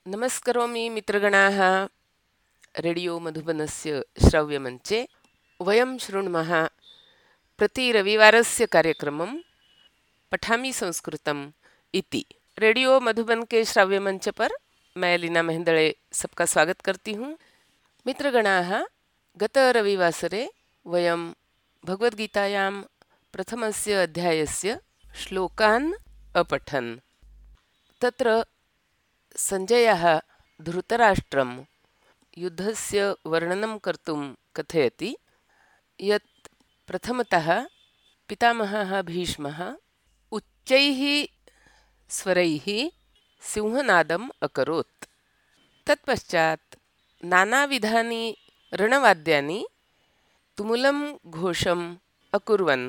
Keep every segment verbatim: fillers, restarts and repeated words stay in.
नमस्करोमि मित्रगणाः। Radio मधुबनस्य श्रव्यमञ्चे वयं शृण्मः प्रतिरविवारस्य कार्यक्रमं पठामि संस्कृतम् इति। रेडियो मधुबन के श्रव्यमंच पर मैं लीना मेहंदळे सबका स्वागत करती हूँ। मित्रगणाः, गत रविवासरे वयं भगवद्गीतायां प्रथमस्य अध्यायस्य श्लोकान् अपठन्। तत्र संजयः धृतराष्ट्रं युद्धस्य वर्णनं कर्तुं कथयति यत् प्रथमतः पितामहः भीष्मः उच्चैः स्वरैः सिंहनादम् अकरोत्। तत्पश्चात् नानाविधानि रणवाद्यानि तुमुलं घोषम् अकुर्वन्।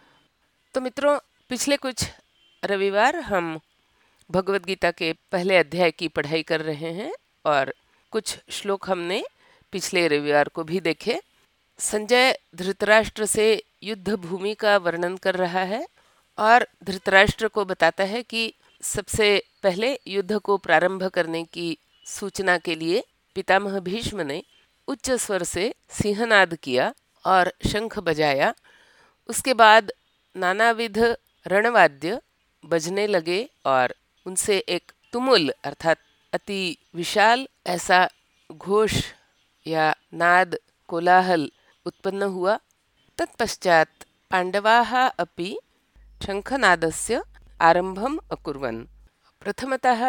तो मित्रों, पिछले कुछ रविवार हम भगवद गीता के पहले अध्याय की पढ़ाई कर रहे हैं और कुछ श्लोक हमने पिछले रविवार को भी देखे। संजय धृतराष्ट्र से युद्ध भूमि का वर्णन कर रहा है और धृतराष्ट्र को बताता है कि सबसे पहले युद्ध को प्रारंभ करने की सूचना के लिए पितामह भीष्म ने उच्च स्वर से सिंहनाद किया और शंख बजाया। उसके बाद नानाविध रणवाद्य बजने लगे और उनसे एक तुमुल अर्थात अति विशाल ऐसा घोष या नाद कोलाहल उत्पन्न हुआ। तत्पश्चात् पांडवाः अपि शंखनादस्य आरंभम् अकुर्वन्। प्रथमतः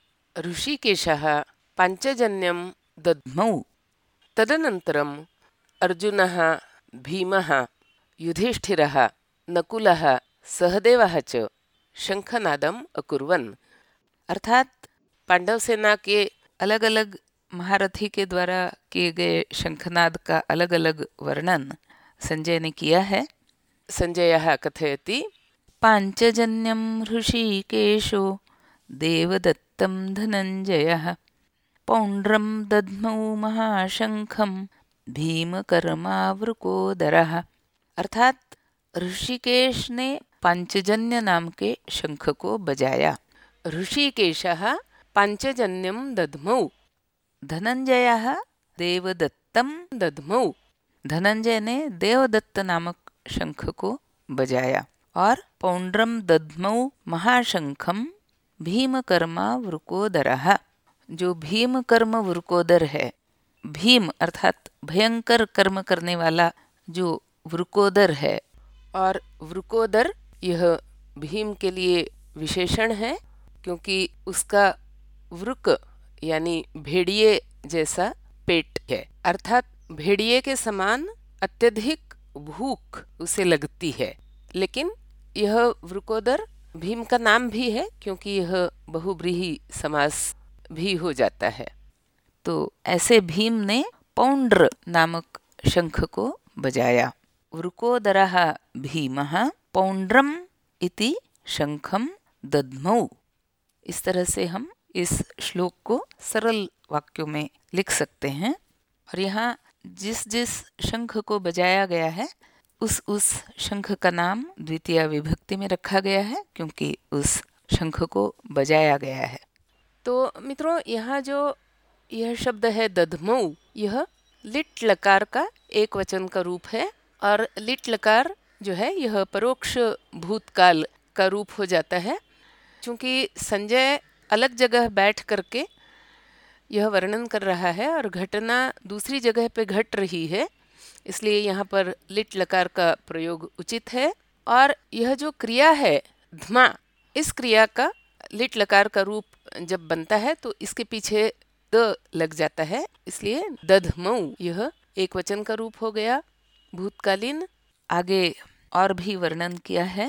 ऋषिकेशः पाञ्चजन्यं दद्मौ। तदनन्तरम् अर्जुनः, भीमः, युधिष्ठिरः, नकुलः, सहदेवः च शंखनादम् अकुर्वन्। अर्थात पांडव सेना के अलग अलग महारथी के द्वारा किए गए शंखनाद का अलग अलग वर्णन संजय ने किया है। संजयः कथयति, पांचजन्यं ऋषिकेशो देवदत्तं धनंजयः पौंड्रं दद्मौ महाशंखं भीमकर्मावृकोदरः। अर्थात ऋषिकेश ने पांचजन्य नाम के शंख को बजाया। ऋषिकेशः पांचजन्यं दद्मौ। धनंजयः देवदत्तं दद्मौ। धनंजय ने देवदत्त नामक शंख को बजाया। और पौंड्रम दद्मौ महाशंखम भीमकर्मा वृकोदरः। जो भीमकर्म वृकोदर है, भीम अर्थात भयंकर कर्म करने वाला जो वृकोदर है, और वृकोदर यह भीम के लिए विशेषण है क्योंकि उसका वृक यानी भेड़िए जैसा पेट है। अर्थात भेड़िए के समान अत्यधिक भूख उसे लगती है। लेकिन यह वृकोदर भीम का नाम भी है क्योंकि यह बहुव्रीहि समास भी हो जाता है। तो ऐसे भीम ने पौंड्र नामक शंख को बजाया। वृकोदरः भीमः पौंड्रम इति शंखम दद्मौ। इस तरह से हम इस श्लोक को सरल वाक्यों में लिख सकते हैं। और यहाँ जिस जिस शंख को बजाया गया है उस उस शंख का नाम द्वितीय विभक्ति में रखा गया है क्योंकि उस शंख को बजाया गया है। तो मित्रों, यहाँ जो यह शब्द है दद्मौ, यह लिट लकार का एक वचन का रूप है। और लिट लकार जो है यह परोक्ष भूतकाल का रूप हो जाता है। क्योंकि संजय अलग जगह बैठ करके यह वर्णन कर रहा है और घटना दूसरी जगह पे घट रही है, इसलिए यहाँ पर लिट लकार का प्रयोग उचित है। और यह जो क्रिया है धमा, इस क्रिया का लिट लकार का रूप जब बनता है तो इसके पीछे द लग जाता है, इसलिए दधमौ यह एक वचन का रूप हो गया भूतकालीन। आगे और भी वर्णन किया है।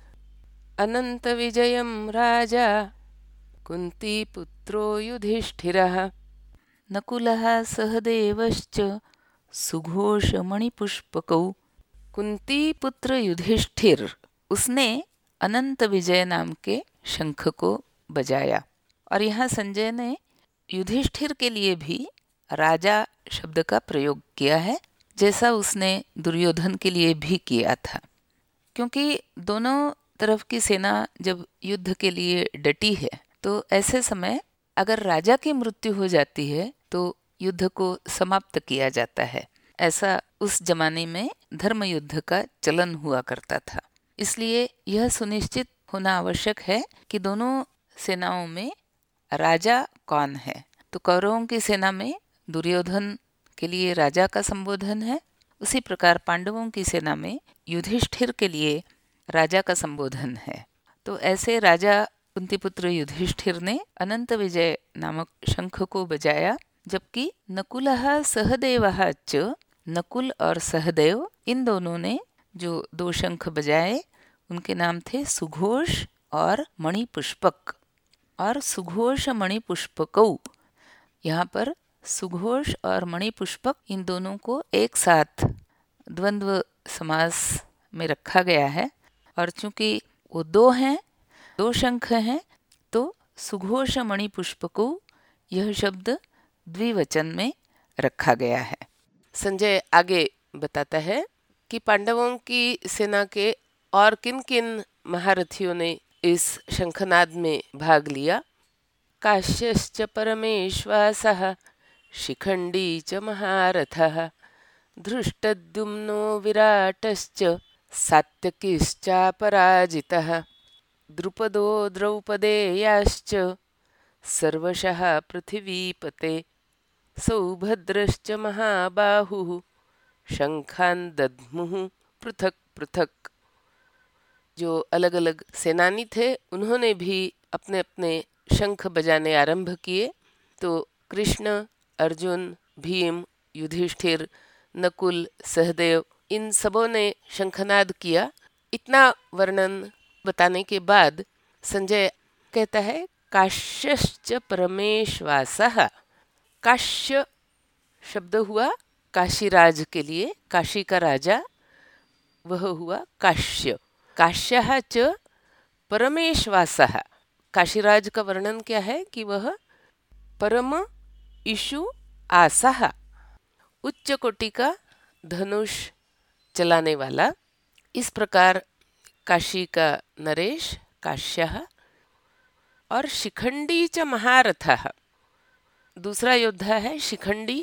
अनंत विजयम राजा कुंती पुत्रो युधिष्ठिरः नकुलः सहदेवश्च सुघोष मणिपुष्पकौ। कुंती पुत्र युधिष्ठिर, उसने अनंत विजय नाम के शंख को बजाया। और यहाँ संजय ने युधिष्ठिर के लिए भी राजा शब्द का प्रयोग किया है, जैसा उसने दुर्योधन के लिए भी किया था। क्योंकि दोनों तरफ की सेना जब युद्ध के लिए डटी है तो ऐसे समय अगर राजा की मृत्यु हो जाती है तो युद्ध को समाप्त किया जाता है। ऐसा उस जमाने में धर्म युद्ध का चलन हुआ करता था। इसलिए यह सुनिश्चित होना आवश्यक है कि दोनों सेनाओं में राजा कौन है। तो कौरवों की सेना में दुर्योधन के लिए राजा का संबोधन है, उसी प्रकार पांडवों की सेना में युधिष्ठिर के लिए राजा का संबोधन है। तो ऐसे राजा कुंतीपुत्र युधिष्ठिर ने अनंत विजय नामक शंख को बजाया, जबकि नकुलः सहदेवः च, नकुल और सहदेव इन दोनों ने जो दो शंख बजाए उनके नाम थे सुघोष और मणिपुष्पक। और सुघोष मणिपुष्पकौ, यहाँ पर सुघोष और मणिपुष्पक इन दोनों को एक साथ द्वंद्व समास में रखा गया है। और चूंकि वो दो हैं, दो शंख हैं, तो सुघोष मणिपुष्पकौ यह शब्द द्विवचन में रखा गया है। संजय आगे बताता है कि पांडवों की सेना के और किन किन महारथियों ने इस शंखनाद में भाग लिया। काश्यश्च परमेश्वासः शिखंडी च महारथः धृष्टद्युम्नो विराटश्च सात्यकिश्चापराजितः द्रुपदो द्रौपदेयाश्च सर्वशः पृथिवीपते सौभद्रश्च महाबाहुः शंखान् दद्मुः पृथक पृथक। जो अलग अलग सेनानी थे उन्होंने भी अपने अपने शंख बजाने आरंभ किए। तो कृष्ण, अर्जुन, भीम, युधिष्ठिर, नकुल, सहदेव इन सबों ने शंखनाद किया। इतना वर्णन बताने के बाद संजय कहता है काश्यश्च परमेश्वासः। काश्य शब्द हुआ काशीराज के लिए, काशी का राजा वह हुआ काश्य। काश्यः च परमेश्वासः। काशीराज का वर्णन क्या है कि वह परम इषु आसः, उच्च कोटि का धनुष चलाने वाला। इस प्रकार काशी का नरेश काश्यः। और शिखंडी च महारथः, दूसरा योद्धा है शिखंडी,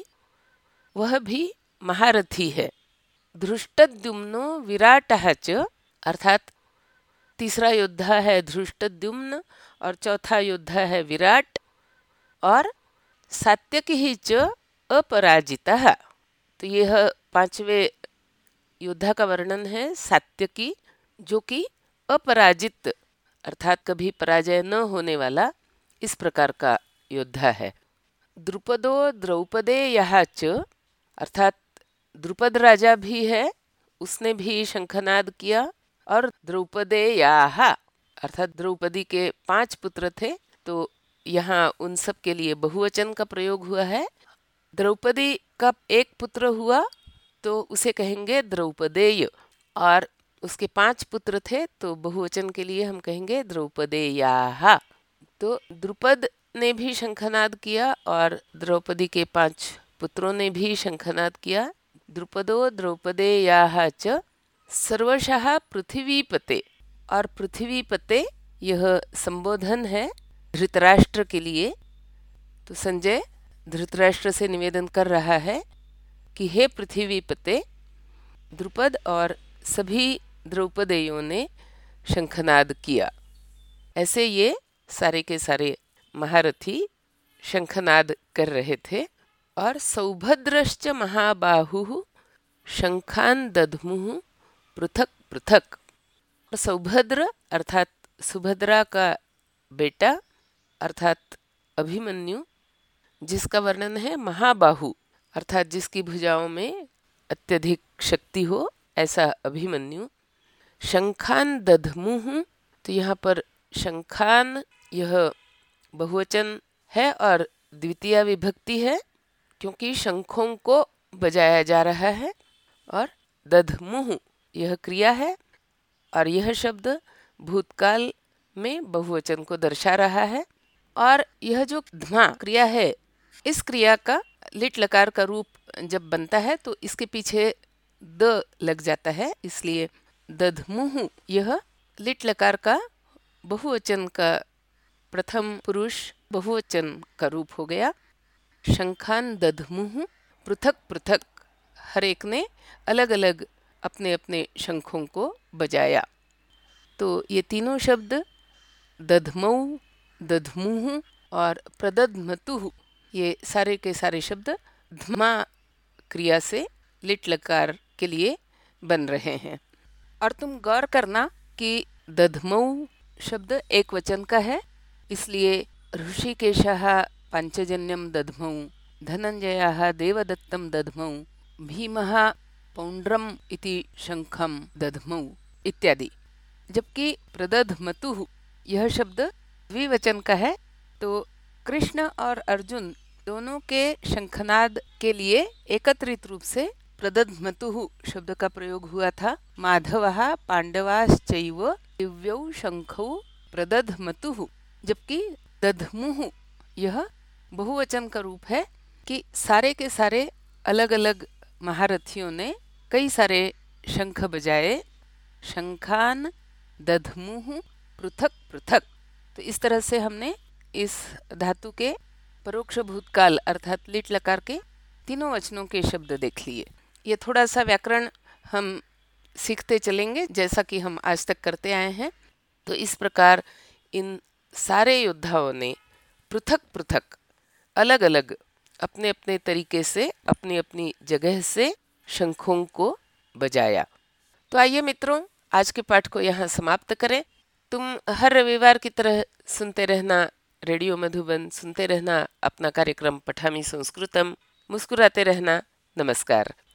वह भी महारथी है। धृष्टद्युम्नो विराटः च, अर्थात तीसरा योद्धा है धृष्टद्युम्न और चौथा योद्धा है विराट। और सात्यकी च अपराजितः, तो यह पांचवें योद्धा का वर्णन है सात्यकी, जो कि अपराजित अर्थात कभी पराजय न होने वाला इस प्रकार का योद्धा है। द्रुपदो द्रौपदेयः च, अर्थात द्रुपद राजा भी है, उसने भी शंखनाद किया। और द्रौपदेयाः अर्थात द्रौपदी के पांच पुत्र थे, तो यहाँ उन सब के लिए बहुवचन का प्रयोग हुआ है। द्रौपदी का एक पुत्र हुआ तो उसे कहेंगे द्रौपदेय, और उसके पांच पुत्र थे तो बहुवचन के लिए हम कहेंगे द्रौपदेयाः। तो द्रुपद ने भी शंखनाद किया और द्रौपदी के पांच पुत्रों ने भी शंखनाद किया। द्रुपदो द्रौपदेयाः च सर्वशः पृथ्वीपते। और पृथ्वीपते यह संबोधन है धृतराष्ट्र के लिए। तो संजय धृतराष्ट्र से निवेदन कर रहा है कि हे पृथ्वीपते, द्रुपद और सभी द्रौपदेयों ने शंखनाद किया। ऐसे ये सारे के सारे महारथी शंखनाद कर रहे थे। और सौभद्रश्च महाबाहुः शंखान् दद्मुः पृथक पृथक। सौभद्र अर्थात सुभद्रा का बेटा अर्थात अभिमन्यु, जिसका वर्णन है महाबाहु, अर्थात जिसकी भुजाओं में अत्यधिक शक्ति हो, ऐसा अभिमन्यु। शंखान् दद्मुः, तो यहाँ पर शंखान यह बहुवचन है और द्वितीय विभक्ति है, क्योंकि शंखों को बजाया जा रहा है। और दद्मुः यह क्रिया है और यह शब्द भूतकाल में बहुवचन को दर्शा रहा है। और यह जो ध्मा क्रिया है, इस क्रिया का लिट लकार का रूप जब बनता है तो इसके पीछे द लग जाता है, इसलिए दद्मुः यह लिट लकार का बहुवचन का प्रथम पुरुष बहुवचन का रूप हो गया। शंखान दधमुह, पृथक पृथक, हर एक ने अलग अलग अपने अपने शंखों को बजाया। तो ये तीनों शब्द दधमऊ, दधमुह और प्रदधमतुः, ये सारे के सारे शब्द धमा क्रिया से लिट लकार के लिए बन रहे हैं। और तुम गौर करना कि दधमऊ शब्द एक वचन का है, इसलिए ऋषिकेशः पांचजन्यम दधमऊ, धनंजयः देवदत्तं दधमऊ, भीमः पौंड्रम इति शंखम दधमऊ इत्यादि। जबकि प्रदधमतुः यह शब्द द्विवचन का है, तो कृष्ण और अर्जुन दोनों के शंखनाद के लिए एकत्रित रूप से प्रदधमतुः शब्द का प्रयोग हुआ था। माधवः पांडवाश्चैव दिव्यौ शंखौ प्रदधमतुः। जबकि दधमुः यह बहुवचन का रूप है कि सारे के सारे अलग अलग महारथियों ने कई सारे शंख बजाए। शंखान दधमुह पृथक पृथक। तो इस तरह से हमने इस धातु के परोक्ष भूतकाल अर्थात लिट लकार के तीनों वचनों के शब्द देख लिए। ये थोड़ा सा व्याकरण हम सीखते चलेंगे जैसा कि हम आज तक करते आए हैं। तो इस प्रकार इन सारे योद्धाओं ने पृथक पृथक, अलग अलग, अपने अपने तरीके से, अपनी अपनी जगह से शंखों को बजाया। तो आइए मित्रों, आज के पाठ को यहाँ समाप्त करें। तुम हर रविवार की तरह सुनते रहना रेडियो मधुबन, सुनते रहना अपना कार्यक्रम पठामी संस्कृतम। मुस्कुराते रहना। नमस्कार।